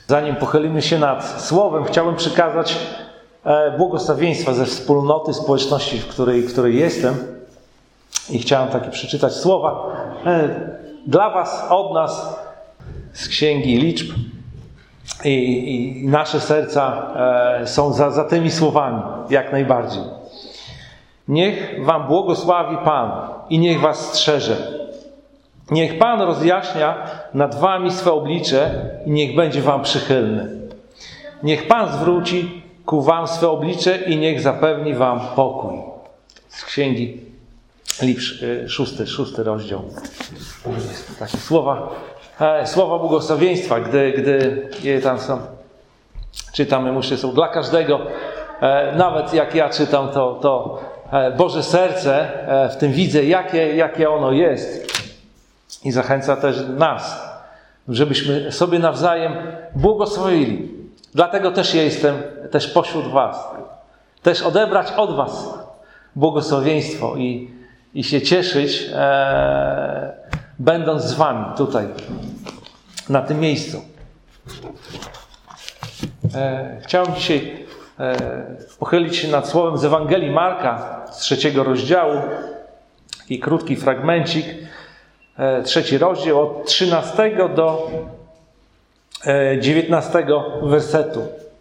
Zanim pochylimy się nad Słowem, chciałbym przekazać błogosławieństwa ze wspólnoty, społeczności, w której jestem. I chciałem takie przeczytać słowa dla was, od nas, z Księgi Liczb. I nasze serca są za tymi słowami, jak najbardziej. Niech wam błogosławi Pan i niech was strzeże. Niech Pan rozjaśnia nad wami swe oblicze i niech będzie wam przychylny. Niech Pan zwróci ku wam swe oblicze i niech zapewni wam pokój. Z Księgi Liczb, 6 rozdział. Jest takie słowa błogosławieństwa, gdy je tam są, czytamy, muszę są dla każdego. Nawet jak ja czytam, to Boże serce w tym widzę, jakie ono jest. I zachęca też nas, żebyśmy sobie nawzajem błogosławili. Dlatego też ja jestem też pośród was. Też odebrać od was błogosławieństwo i się cieszyć, będąc z wami tutaj, na tym miejscu. Chciałem dzisiaj pochylić się nad słowem z Ewangelii Marka z 3 rozdziału. Taki krótki fragmencik. 3 rozdział od 13 do 19 wersetu.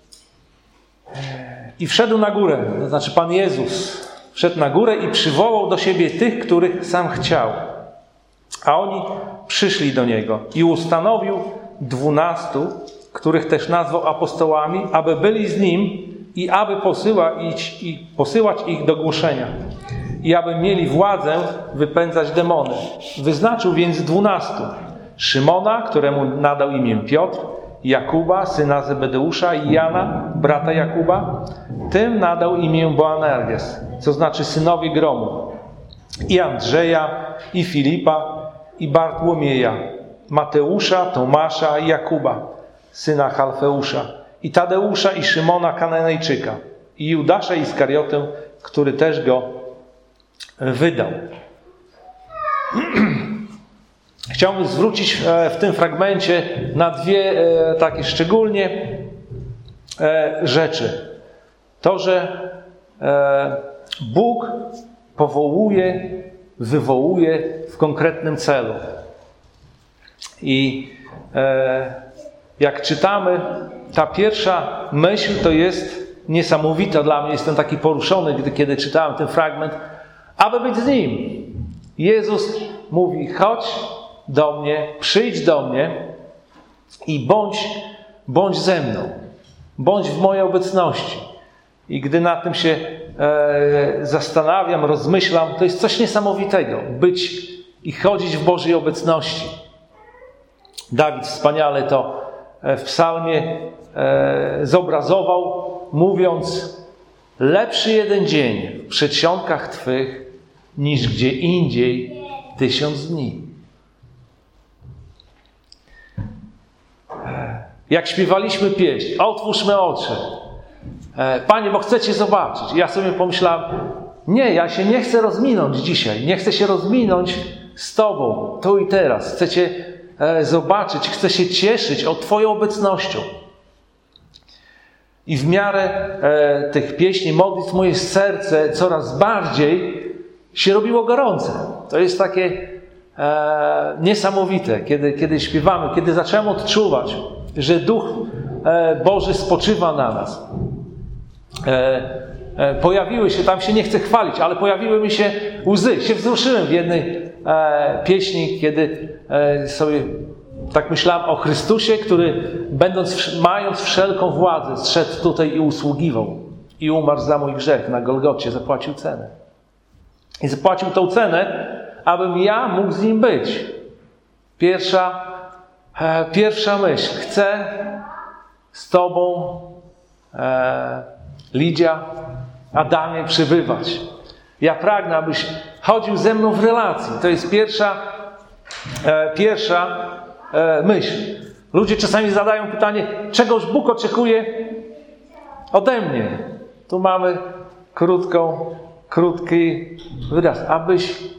I wszedł na górę, to znaczy Pan Jezus wszedł na górę i przywołał do siebie tych, których sam chciał. A oni przyszli do Niego i ustanowił 12, których też nazwał apostołami, aby byli z Nim i aby posyłać ich do głoszenia. I aby mieli władzę wypędzać demony. Wyznaczył więc 12. Szymona, któremu nadał imię Piotr, Jakuba, syna Zebedeusza i Jana, brata Jakuba. Tym nadał imię Boanerges, co znaczy synowie gromu. I Andrzeja, i Filipa, i Bartłomieja, Mateusza, Tomasza i Jakuba, syna Halfeusza, i Tadeusza, i Szymona Kananejczyka, i Judasza Iskariotę, który też go wydał. Chciałbym zwrócić w tym fragmencie na dwie takie szczególnie rzeczy. To, że Bóg powołuje, wywołuje w konkretnym celu. I jak czytamy, ta pierwsza myśl to jest niesamowita dla mnie. Jestem taki poruszony, kiedy czytałem ten fragment, aby być z Nim. Jezus mówi: chodź do mnie, przyjdź do mnie i bądź ze mną. Bądź w mojej obecności. I gdy nad tym się zastanawiam, rozmyślam, to jest coś niesamowitego. Być i chodzić w Bożej obecności. Dawid wspaniale to w psalmie zobrazował, mówiąc: lepszy jeden dzień w przedsionkach Twych, niż gdzie indziej 1000 dni. Jak śpiewaliśmy pieśń, otwórzmy oczy. Panie, bo chcę Cię zobaczyć. Ja sobie pomyślałem, nie, ja się nie chcę rozminąć dzisiaj. Nie chcę się rozminąć z Tobą, tu i teraz. Chcę Cię zobaczyć, chcę się cieszyć Twoją obecnością. I w miarę tych pieśni, modlitw, moje serce coraz bardziej się robiło gorące. To jest takie niesamowite, kiedy śpiewamy, kiedy zacząłem odczuwać, że Duch Boży spoczywa na nas. Pojawiły się, tam się nie chcę chwalić, ale pojawiły mi się łzy. Się wzruszyłem w jednej pieśni, kiedy sobie tak myślałem o Chrystusie, który mając wszelką władzę, zszedł tutaj i usługiwał. I umarł za mój grzech na Golgocie, zapłacił cenę. I zapłacił tą cenę, abym ja mógł z Nim być. Pierwsza myśl. Chcę z Tobą, Lidia, Adamie, przybywać. Ja pragnę, abyś chodził ze mną w relacji. To jest pierwsza myśl. Ludzie czasami zadają pytanie, czegoż Bóg oczekuje ode mnie. Tu mamy krótki wyraz.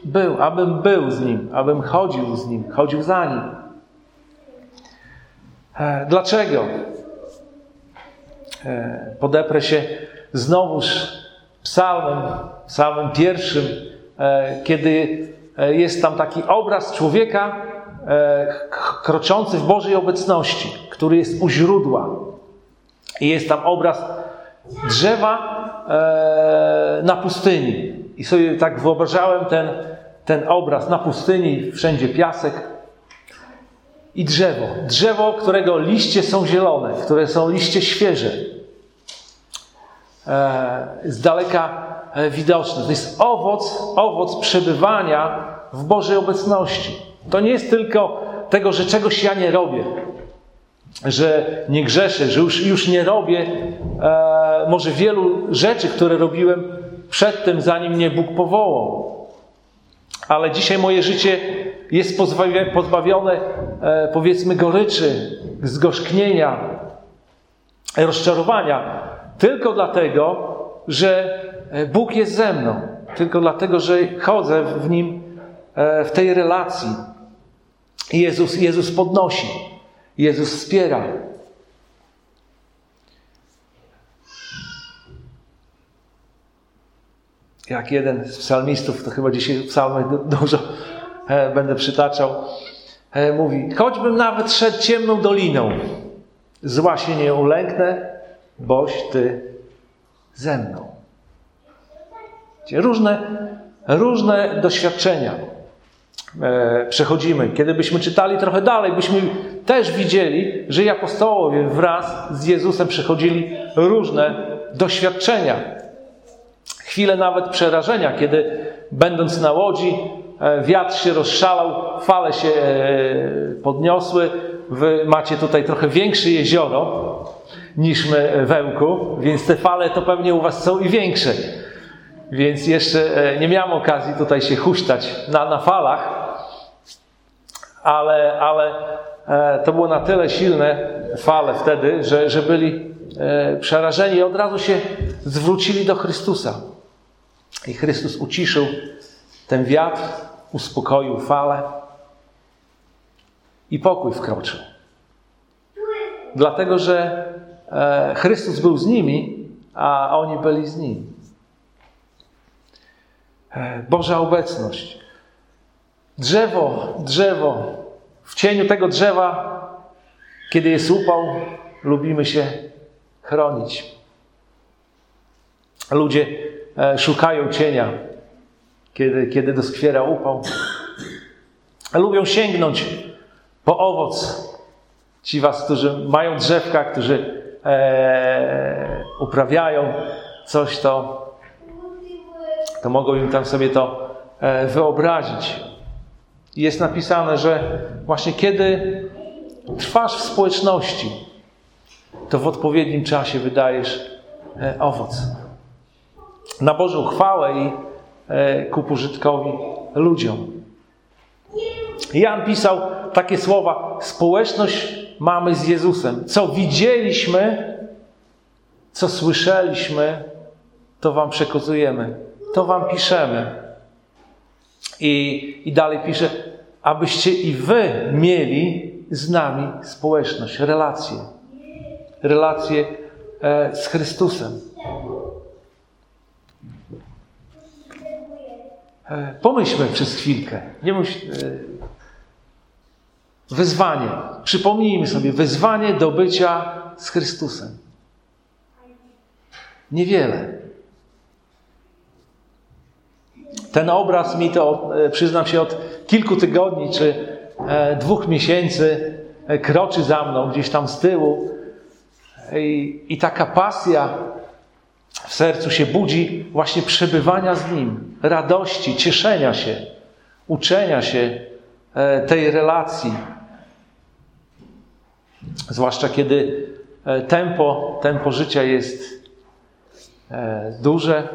Abym był z Nim, abym chodził z Nim, chodził za Nim. Dlaczego? Podeprę się znowuż psalmem pierwszym, kiedy jest tam taki obraz człowieka kroczący w Bożej obecności, który jest u źródła. I jest tam obraz drzewa na pustyni. I sobie tak wyobrażałem ten obraz na pustyni, wszędzie piasek i drzewo. Drzewo, którego liście są zielone, które są liście świeże. Z daleka widoczne. To jest owoc przebywania w Bożej obecności. To nie jest tylko tego, że czegoś ja nie robię, że nie grzeszę, że już nie robię może wielu rzeczy, które robiłem przedtem, zanim mnie Bóg powołał. Ale dzisiaj moje życie jest pozbawione, powiedzmy, goryczy, zgorzknienia, rozczarowania. Tylko dlatego, że Bóg jest ze mną. Tylko dlatego, że chodzę w Nim, w tej relacji. Jezus podnosi. Jezus wspiera. Jak jeden z psalmistów, to chyba dzisiaj w psalmach dużo będę przytaczał, mówi: choćbym nawet szedł ciemną doliną, zła się nie ulęknę, boś Ty ze mną. Różne doświadczenia przechodzimy. Kiedy byśmy czytali trochę dalej, byśmy też widzieli, że i apostołowie wraz z Jezusem przechodzili różne doświadczenia. Chwile nawet przerażenia, kiedy będąc na łodzi, wiatr się rozszalał, fale się podniosły. Wy macie tutaj trochę większe jezioro niż my w Ełku, więc te fale to pewnie u was są i większe. Więc jeszcze nie miałem okazji tutaj się huśtać na falach, ale to było na tyle silne fale wtedy, że byli przerażeni i od razu się zwrócili do Chrystusa. I Chrystus uciszył ten wiatr, uspokoił falę i pokój wkroczył. Dlatego, że Chrystus był z nimi, a oni byli z Nim. Boża obecność. Drzewo. W cieniu tego drzewa, kiedy jest upał, lubimy się chronić. Ludzie szukają cienia, kiedy doskwiera upał. Lubią sięgnąć po owoc. Ci was, którzy mają drzewka, którzy uprawiają coś, to mogą im tam sobie to wyobrazić. I jest napisane, że właśnie kiedy trwasz w społeczności, to w odpowiednim czasie wydajesz owoc. Na Bożą chwałę i ku pożytkowi ludziom. Jan pisał takie słowa: społeczność mamy z Jezusem. Co widzieliśmy, co słyszeliśmy, to wam przekazujemy. To wam piszemy. I dalej pisze, abyście i wy mieli z nami społeczność, relacje z Chrystusem. Pomyślmy przez chwilkę. Wyzwanie. Przypomnijmy sobie wyzwanie do bycia z Chrystusem. Niewiele. Ten obraz mi to, przyznam się, od kilku tygodni czy 2 miesięcy kroczy za mną gdzieś tam z tyłu. I taka pasja w sercu się budzi właśnie przebywania z Nim, radości, cieszenia się, uczenia się tej relacji. Zwłaszcza kiedy tempo życia jest duże,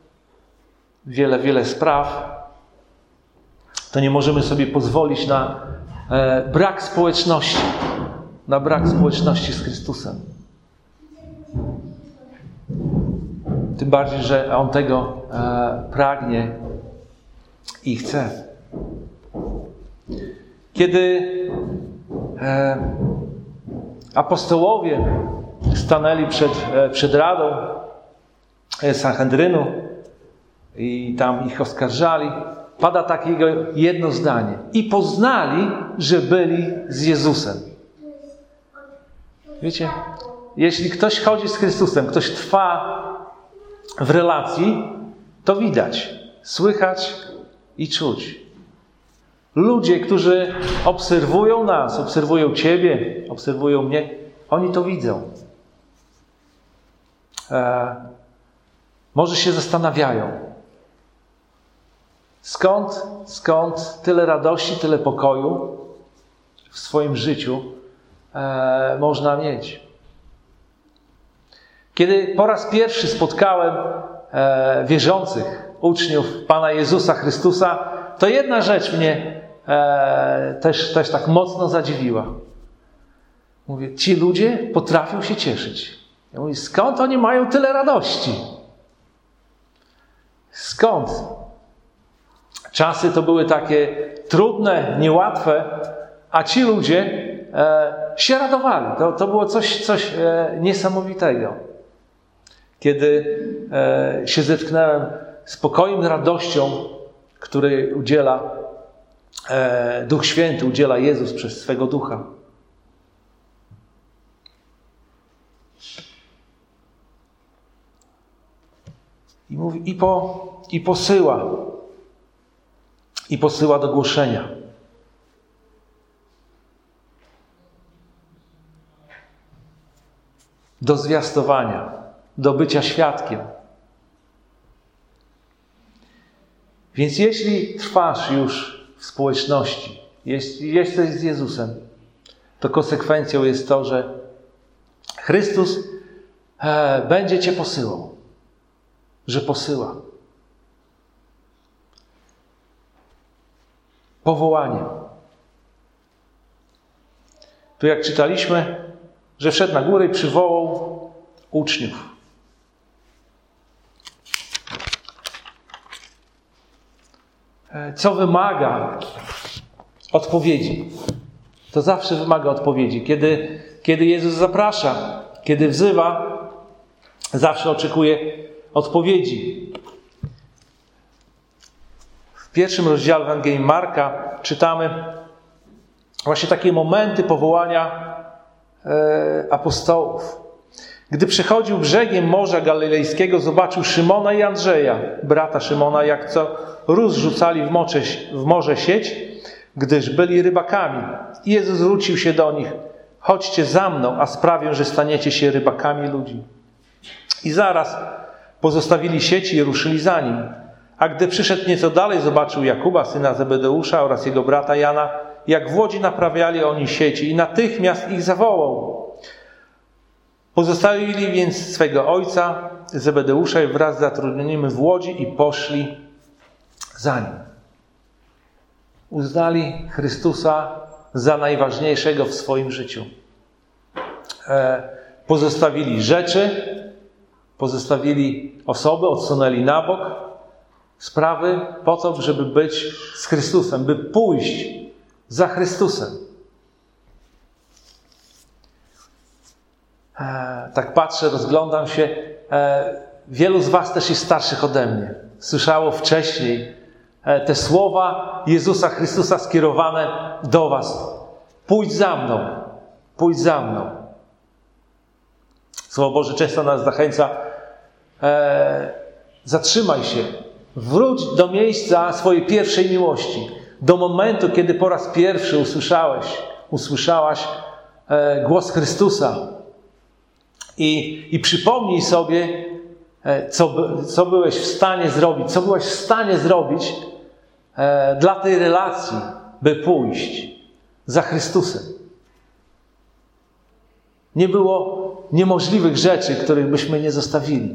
wiele spraw, to nie możemy sobie pozwolić na brak społeczności z Chrystusem. Tym bardziej, że On tego pragnie i chce. Kiedy apostołowie stanęli przed Radą Sanhedrynu i tam ich oskarżali, pada takiego jedno zdanie. I poznali, że byli z Jezusem. Wiecie, jeśli ktoś chodzi z Chrystusem, ktoś trwa w relacji, to widać, słychać i czuć. Ludzie, którzy obserwują nas, obserwują Ciebie, obserwują mnie, oni to widzą. Może się zastanawiają, skąd tyle radości, tyle pokoju w swoim życiu można mieć. Kiedy po raz pierwszy spotkałem wierzących uczniów Pana Jezusa Chrystusa, to jedna rzecz mnie też tak mocno zadziwiła. Mówię, ci ludzie potrafią się cieszyć. Ja mówię, skąd oni mają tyle radości? Skąd? Czasy to były takie trudne, niełatwe, a ci ludzie się radowali. To było coś niesamowitego. Kiedy się zetknąłem z pokojem, radością, której udziela Duch Święty, udziela Jezus przez swego Ducha. I mówi, i posyła do głoszenia. Do zwiastowania, do bycia świadkiem. Więc jeśli trwasz już w społeczności, jeśli jesteś z Jezusem, to konsekwencją jest to, że Chrystus będzie Cię posyłał. Że posyła. Powołanie. Tu jak czytaliśmy, że wszedł na górę i przywołał uczniów. Co wymaga odpowiedzi? To zawsze wymaga odpowiedzi. Kiedy Jezus zaprasza, kiedy wzywa, zawsze oczekuje odpowiedzi. W pierwszym rozdziale Ewangelii Marka czytamy właśnie takie momenty powołania apostołów. Gdy przechodził brzegiem Morza Galilejskiego, zobaczył Szymona i Andrzeja, brata Szymona, jak co rzucali w morze sieć, gdyż byli rybakami. I Jezus zwrócił się do nich: chodźcie za mną, a sprawię, że staniecie się rybakami ludzi. I zaraz pozostawili sieci i ruszyli za nim. A gdy przyszedł nieco dalej, zobaczył Jakuba, syna Zebedeusza, oraz jego brata Jana, jak w łodzi naprawiali oni sieci, i natychmiast ich zawołał. Pozostawili więc swego ojca Zebedeusza wraz z zatrudnionymi w łodzi i poszli za nim. Uznali Chrystusa za najważniejszego w swoim życiu. Pozostawili rzeczy, pozostawili osoby, odsunęli na bok sprawy po to, żeby być z Chrystusem, by pójść za Chrystusem. Tak patrzę, rozglądam się. Wielu z was też jest starszych ode mnie. Słyszało wcześniej te słowa Jezusa Chrystusa skierowane do was. Pójdź za mną. Pójdź za mną. Słowo Boże często nas zachęca. Zatrzymaj się. Wróć do miejsca swojej pierwszej miłości. Do momentu, kiedy po raz pierwszy usłyszałaś głos Chrystusa. I przypomnij sobie, co byłeś w stanie zrobić, co byłeś w stanie zrobić dla tej relacji, by pójść za Chrystusem. Nie było niemożliwych rzeczy, których byśmy nie zostawili.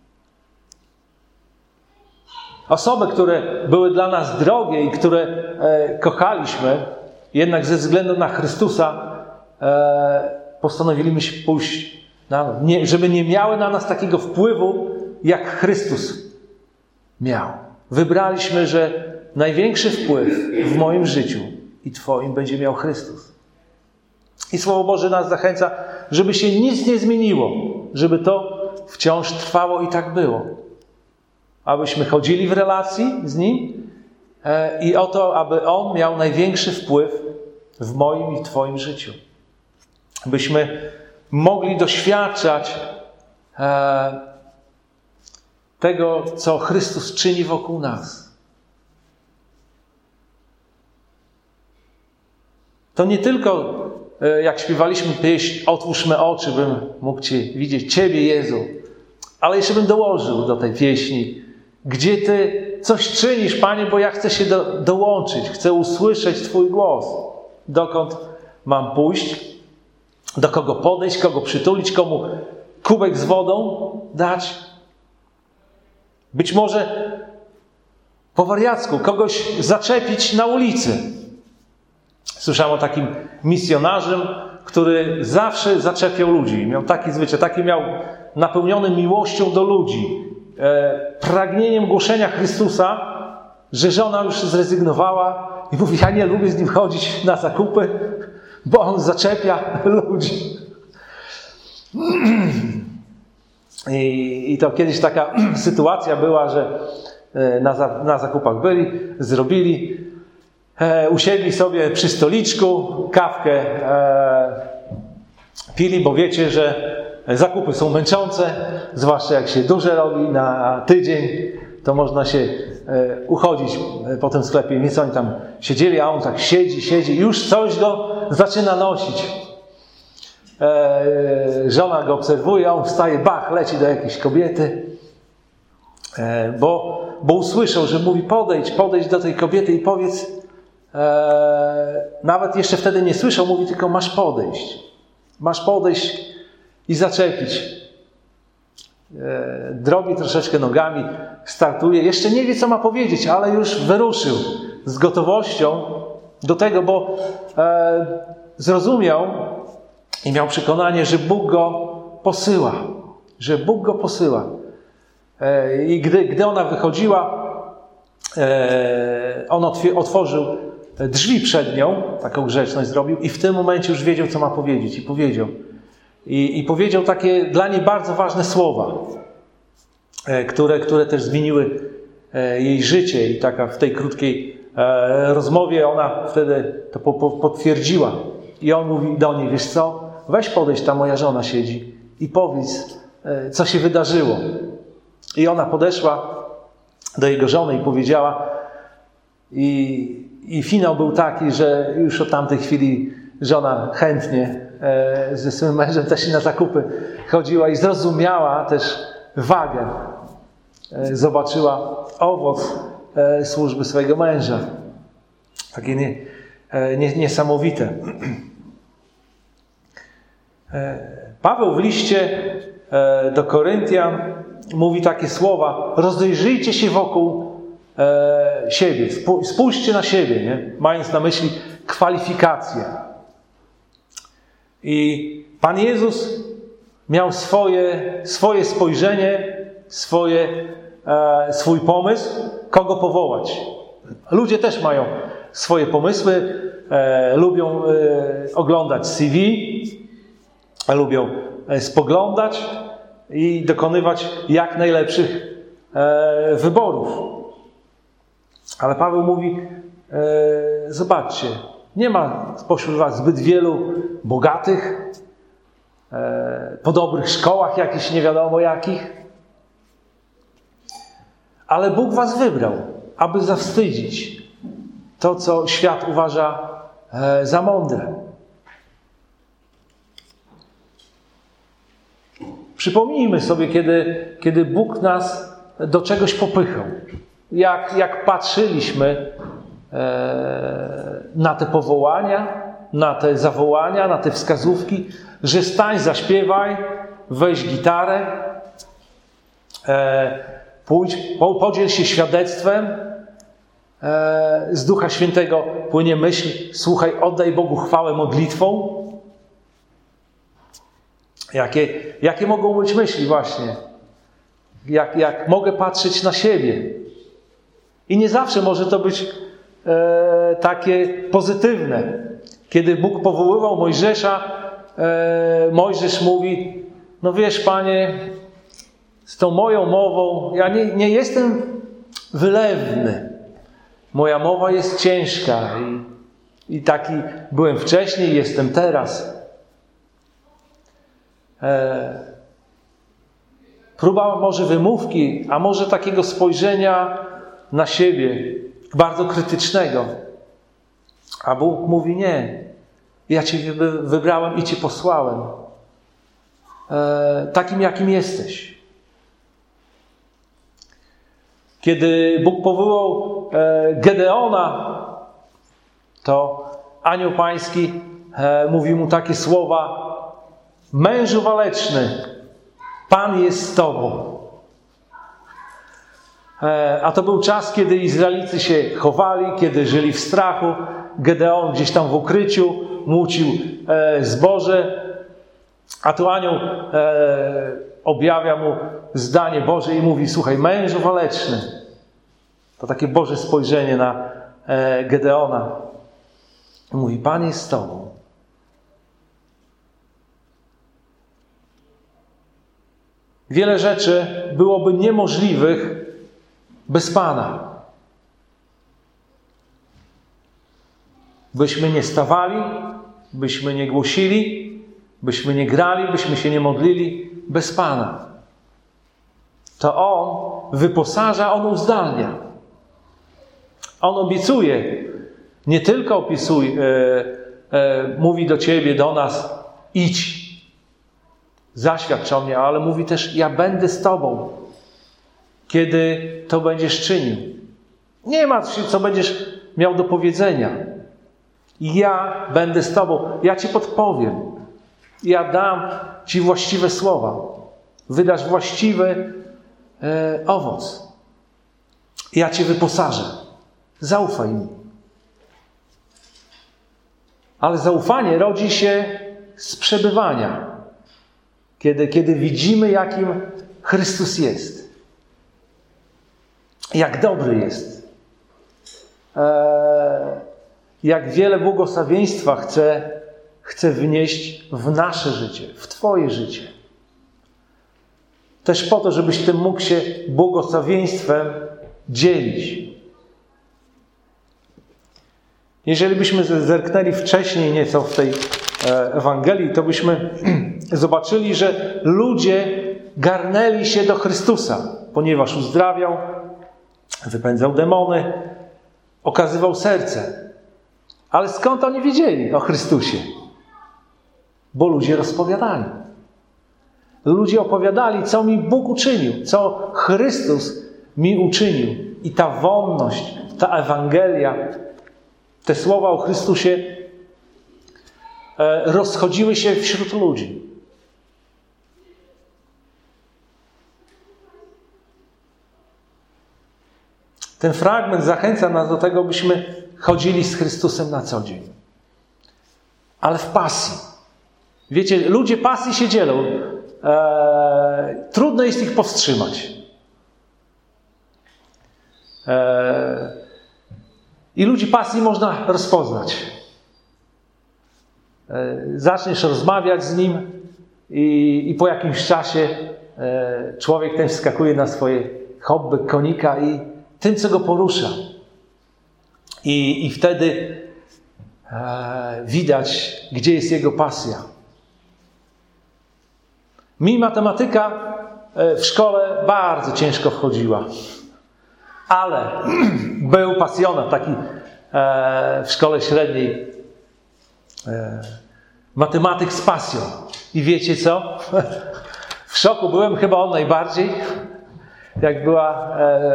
Osoby, które były dla nas drogie i które kochaliśmy, jednak ze względu na Chrystusa postanowiliśmy pójść żeby nie miały na nas takiego wpływu, jak Chrystus miał. Wybraliśmy, że największy wpływ w moim życiu i Twoim będzie miał Chrystus. I Słowo Boże nas zachęca, żeby się nic nie zmieniło, żeby to wciąż trwało i tak było. Abyśmy chodzili w relacji z Nim i o to, aby On miał największy wpływ w moim i w Twoim życiu. Byśmy mogli doświadczać tego, co Chrystus czyni wokół nas. To nie tylko, jak śpiewaliśmy pieśń, otwórzmy oczy, bym mógł widzieć Ciebie, Jezu, ale jeszcze bym dołożył do tej pieśni, gdzie Ty coś czynisz, Panie, bo ja chcę się dołączyć, chcę usłyszeć Twój głos. Dokąd mam pójść, do kogo podejść, kogo przytulić, komu kubek z wodą dać. Być może po wariacku kogoś zaczepić na ulicy. Słyszałem o takim misjonarzem, który zawsze zaczepiał ludzi. Miał taki zwyczaj, taki miał napełniony miłością do ludzi, pragnieniem głoszenia Chrystusa, że żona już zrezygnowała i mówi, ja nie lubię z nim chodzić na zakupy, bo on zaczepia ludzi. I to kiedyś taka sytuacja była, że na zakupach zrobili, usiedli sobie przy stoliczku, kawkę pili, bo wiecie, że zakupy są męczące, zwłaszcza jak się duże robi na tydzień, to można się uchodzić po tym sklepie. Więc oni tam siedzieli, a on tak siedzi, już coś go zaczyna nosić. Żona go obserwuje, a on wstaje, bach, leci do jakiejś kobiety, bo usłyszał, że mówi podejdź do tej kobiety i powiedz, nawet jeszcze wtedy nie słyszał, mówi tylko masz podejść i zaczepić. Drobi troszeczkę nogami, startuje, jeszcze nie wie, co ma powiedzieć, ale już wyruszył z gotowością do tego, bo zrozumiał i miał przekonanie, że Bóg go posyła. I gdy ona wychodziła, on otworzył drzwi przed nią, taką grzeczność zrobił i w tym momencie już wiedział, co ma powiedzieć i powiedział. I powiedział takie dla niej bardzo ważne słowa, które też zmieniły jej życie i taka w tej krótkiej rozmowie ona wtedy to potwierdziła. I on mówi do niej, wiesz co, weź podejść, ta moja żona siedzi i powiedz, co się wydarzyło. I ona podeszła do jego żony i powiedziała i finał był taki, że już od tamtej chwili żona chętnie ze swoim mężem też na zakupy chodziła i zrozumiała też wagę. Zobaczyła owoc służby swojego męża. Takie niesamowite. Paweł w liście do Koryntian mówi takie słowa: rozejrzyjcie się wokół siebie, spójrzcie na siebie, nie? Mając na myśli kwalifikacje. I Pan Jezus miał swoje spojrzenie, swój pomysł, kogo powołać. Ludzie też mają swoje pomysły, lubią oglądać CV, lubią spoglądać i dokonywać jak najlepszych wyborów. Ale Paweł mówi, zobaczcie, nie ma spośród was zbyt wielu bogatych, po dobrych szkołach jakichś nie wiadomo jakich, ale Bóg was wybrał, aby zawstydzić to, co świat uważa za mądre. Przypomnijmy sobie, kiedy Bóg nas do czegoś popychał. Jak patrzyliśmy na te powołania, na te zawołania, na te wskazówki, że stań, zaśpiewaj, weź gitarę, pójdź, podziel się świadectwem, z Ducha Świętego płynie myśl, słuchaj, oddaj Bogu chwałę modlitwą. Jakie mogą być myśli właśnie? Jak mogę patrzeć na siebie? I nie zawsze może to być takie pozytywne. Kiedy Bóg powoływał Mojżesza, Mojżesz mówi: no wiesz, Panie, z tą moją mową ja nie jestem wylewny. Moja mowa jest ciężka i taki byłem wcześniej, jestem teraz. Próba może wymówki, a może takiego spojrzenia na siebie, bardzo krytycznego. A Bóg mówi: nie, ja Cię wybrałem i Cię posłałem. Takim, jakim jesteś. Kiedy Bóg powołał Gedeona, to anioł pański mówi mu takie słowa: mężu waleczny, Pan jest z tobą. A to był czas, kiedy Izraelicy się chowali, kiedy żyli w strachu. Gedeon gdzieś tam w ukryciu młócił zboże, a tu anioł objawia mu zdanie Boże i mówi: słuchaj, mężu waleczny. To takie Boże spojrzenie na Gedeona. Mówi: Pan jest z tobą. Wiele rzeczy byłoby niemożliwych bez Pana. Byśmy nie stawali, byśmy nie głosili, byśmy nie grali, byśmy się nie modlili bez Pana. To On wyposaża, On uzdalnia. On obiecuje, nie tylko mówi do ciebie, do nas: idź, zaświadcz o mnie, ale mówi też: ja będę z tobą, kiedy to będziesz czynił. Nie martw się, co będziesz miał do powiedzenia. Ja będę z tobą, ja ci podpowiem. Ja dam ci właściwe słowa. Wydasz właściwy owoc. Ja cię wyposażę. Zaufaj mi. Ale zaufanie rodzi się z przebywania. Kiedy widzimy, jakim Chrystus jest. Jak dobry jest. Jak wiele błogosławieństwa chce wnieść w nasze życie, w twoje życie. Też po to, żebyś tym mógł się błogosławieństwem dzielić. Jeżeli byśmy zerknęli wcześniej nieco w tej Ewangelii, to byśmy zobaczyli, że ludzie garnęli się do Chrystusa, ponieważ uzdrawiał, wypędzał demony, okazywał serce. Ale skąd oni wiedzieli o Chrystusie? Bo ludzie rozpowiadali. Ludzie opowiadali, co mi Bóg uczynił, co Chrystus mi uczynił. I ta wonność, ta Ewangelia, te słowa o Chrystusie rozchodziły się wśród ludzi. Ten fragment zachęca nas do tego, byśmy chodzili z Chrystusem na co dzień. Ale w pasji. Wiecie, ludzie pasji się dzielą. Trudno jest ich powstrzymać. I ludzi pasji można rozpoznać. Zaczniesz rozmawiać z nim i po jakimś czasie człowiek ten wskakuje na swoje hobby, konika i tym, co go porusza. I wtedy widać, gdzie jest jego pasja. Mi matematyka w szkole bardzo ciężko wchodziła. Ale był pasjonat taki w szkole średniej. Matematyk z pasją. I wiecie co? W szoku byłem chyba on najbardziej. Jak była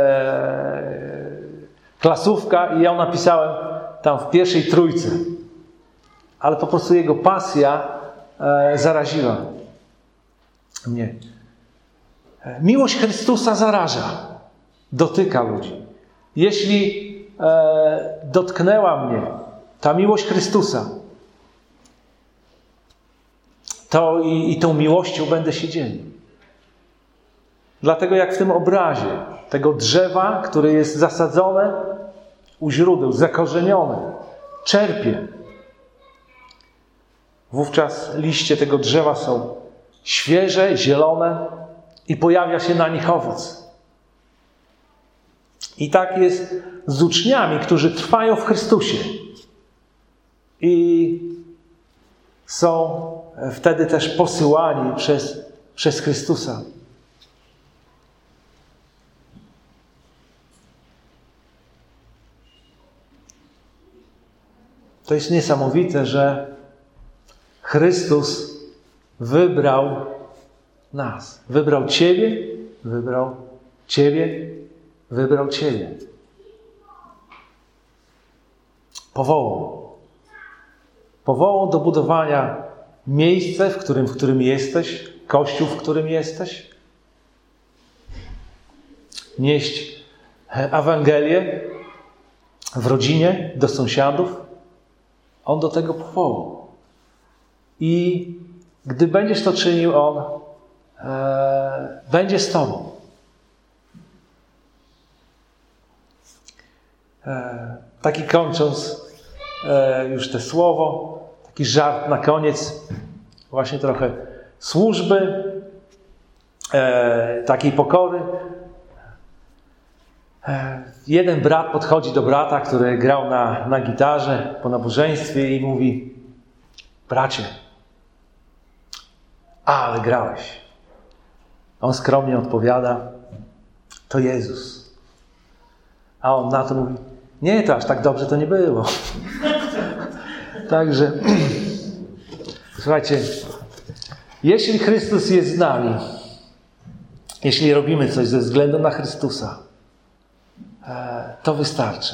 klasówka i ja napisałem tam w pierwszej trójce. Ale po prostu jego pasja zaraziła mnie. Miłość Chrystusa zaraża. Dotyka ludzi. Jeśli dotknęła mnie ta miłość Chrystusa, to i tą miłością będę się dzielił. Dlatego jak w tym obrazie tego drzewa, które jest zasadzone u źródeł, zakorzenione, czerpie Wówczas liście tego drzewa są świeże, zielone i pojawia się na nich owoc. I tak jest z uczniami, którzy trwają w Chrystusie. I są wtedy też posyłani przez Chrystusa. To jest niesamowite, że Chrystus wybrał nas. Wybrał Ciebie, wybrał Ciebie, wybrał Ciebie. Powołał. Powołał do budowania miejsce, w którym jesteś, kościół, w którym jesteś. Nieść Ewangelię w rodzinie, do sąsiadów. On do tego powołał. I gdy będziesz to czynił, On będzie z Tobą. Taki kończąc już te słowo, taki żart na koniec, właśnie trochę służby, takiej pokory. Jeden brat podchodzi do brata, który grał na gitarze po nabożeństwie i mówi: bracie, ale grałeś. On skromnie odpowiada: to Jezus. A on na to mówi: nie, to aż tak dobrze to nie było. Także, słuchajcie, jeśli Chrystus jest z nami, jeśli robimy coś ze względu na Chrystusa, to wystarczy.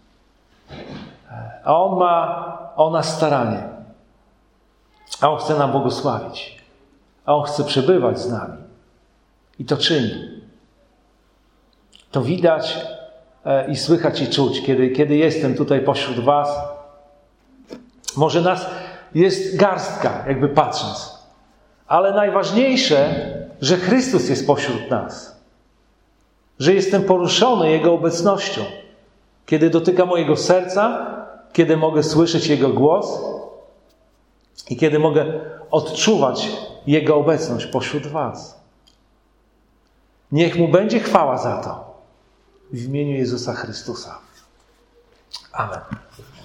A On ma o nas staranie. A On chce nam błogosławić. A On chce przebywać z nami. I to czyni. To widać i słychać i czuć, kiedy jestem tutaj pośród was. Może nas jest garstka, jakby patrząc. Ale najważniejsze, że Chrystus jest pośród nas. Że jestem poruszony Jego obecnością. Kiedy dotyka mojego serca, kiedy mogę słyszeć Jego głos i kiedy mogę odczuwać Jego obecność pośród was. Niech Mu będzie chwała za to. W imieniu Jezusa Chrystusa. Amen.